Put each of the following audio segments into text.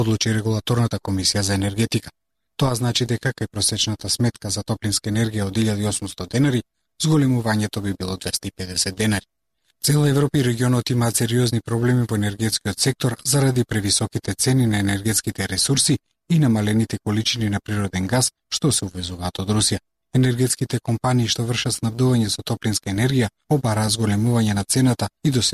одлучи регулаторната комисија за енергетика. Тоа значи дека кај просечната сметка за топлинска енергија од 1800 денари, зголемувањето би било 250 денари. Цела Европа и регионот имаат сериозни проблеми во енергетскиот сектор заради превисоките цени на енергетските ресурси и намалените количини на природен газ што се увезуваат од Русија. Енергетските компании што вршат снабдување со топлинска енергија обара зголемување на цената и до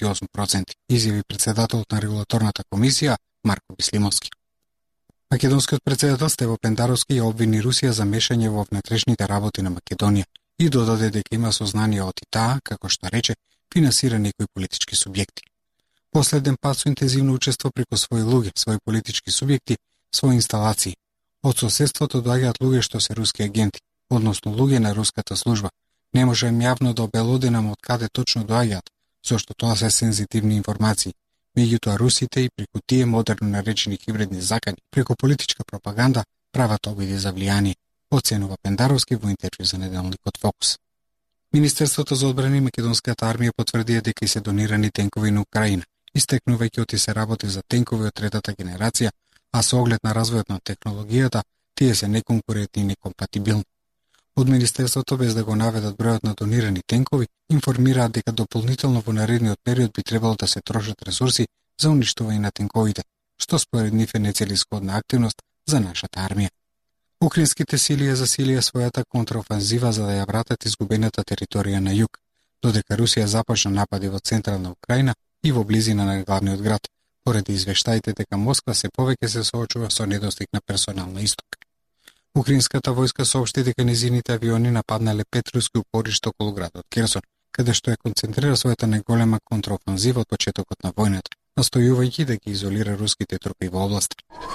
78%, изјави председателот на регулаторната комисија Марко Бислимовски. Македонскиот председател Стево Пендаровски ја обвини Русија за мешање во внатрешните работи на Македонија и додаде дека има сознание од таа, како што рече, финансира некои политички субјекти. Последен пат со интензивно учество преку своји луѓе, своји политички субјекти, своји инсталации. Од соседството доаѓаат луѓе што се руски агенти, односно луѓе на руската служба. Не можем јавно да обелоденам од каде точно доаѓаат, зашто тоа се сензитивни информации. Меѓутоа русите и преку тие модерно наречени хибридни закани, преку политичка пропаганда, прават обиди за влијание, оценува Пендаровски во интервју за неделникот Фокус. Министерството за одбрана и македонската армија потврдија дека и се донирани тенкови на Украина, истекнувајќи оти се работи за тенкови од третата генерација, а со оглед на развојот на технологијата, тие се неконкурентни и некомпатибилни. Од Министерството, без да го наведат бројот на донирани тенкови, информираат дека дополнително во наредниот период би требало да се трошат ресурси за уништување на тенковите, што според нив е нецелисходна активност за нашата армија. Украинските сили ја засилија својата контраофанзива за да ја вратат изгубената територија на југ, додека Русија започна напади во централна Украина и во близина на главниот град, поради извештаите дека Москва се повеќе се соочува со недостиг на персонал на исток. Украинската војска соопшти дека незините авиони нападнале 5 руски упоришта околу градот Керсон, каде што ја концентрира својата најголема контраофанзива од почетокот на војната, настојувајќи да ги изолира руските трупи во областа.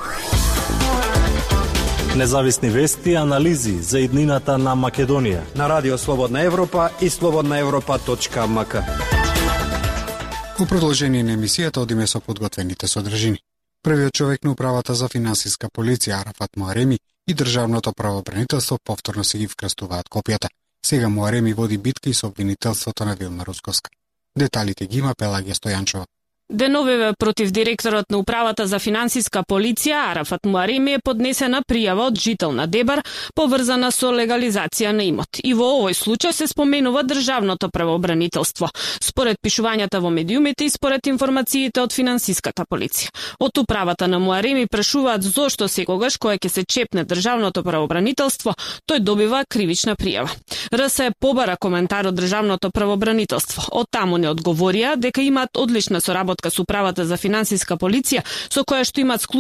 Независни вести и анализи за иднината на Македонија на Радио Слободна Европа и slobodnaevropa.mk. Во продолжение на емисијата одиме со подготвените содржини. Првиот човек на управата за финансиска полиција Арафат Муареми и државното правобранителство повторно се ги вкрстуваат копијата. Сега Муареми води битка и со обвинителството на Вилма Русковска. Деталите ги има Пелагија Стојанчова. Деновиве против директорот на управата за финансиска полиција Арафат Муареми е поднесена пријава од жител на Дебар поврзана со легализација на имот. И во овој случај се споменува државното правообранителство, според пишувањата во медиумите и според информациите од финансиската полиција. Од управата на Муареми прашуваат зошто секогаш кога ќе се чепне државното правообранителство, тој добива кривична пријава. РС побара коментар од државното правообранителство. Од таму не одговорија дека имаат одлична соработка со управата за финансиска полиција, со која што имаат